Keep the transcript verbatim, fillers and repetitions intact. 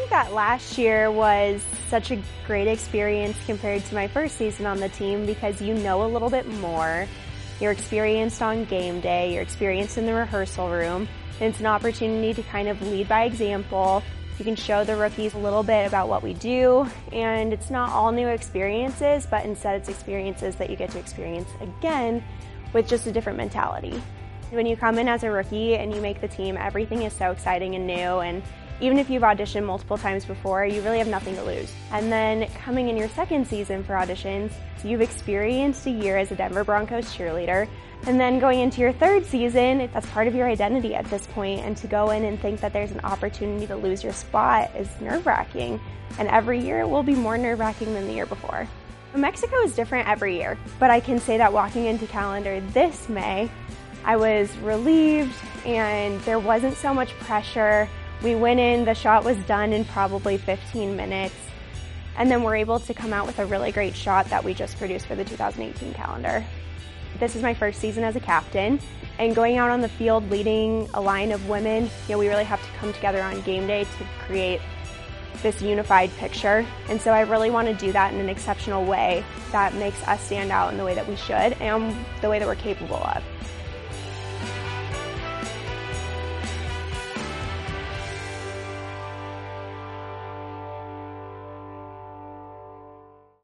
think that last year was such a great experience compared to my first season on the team because you know a little bit more. You're experienced on game day, you're experienced in the rehearsal room, and it's an opportunity to kind of lead by example. You can show the rookies a little bit about what we do, and it's not all new experiences, but instead it's experiences that you get to experience again with just a different mentality. When you come in as a rookie and you make the team, everything is so exciting and new, and even if you've auditioned multiple times before, you really have nothing to lose. And then coming in your second season for auditions, you've experienced a year as a Denver Broncos cheerleader, and then going into your third season, that's part of your identity at this point, and to go in and think that there's an opportunity to lose your spot is nerve-wracking, and every year it will be more nerve-wracking than the year before. Mexico is different every year, but I can say that walking into Calendar this May, I was relieved and there wasn't so much pressure. We went in, the shot was done in probably fifteen minutes, and then we're able to come out with a really great shot that we just produced for the two thousand eighteen calendar. This is my first season as a captain, and going out on the field leading a line of women, you know, we really have to come together on game day to create this unified picture, and so I really want to do that in an exceptional way that makes us stand out in the way that we should and the way that we're capable of.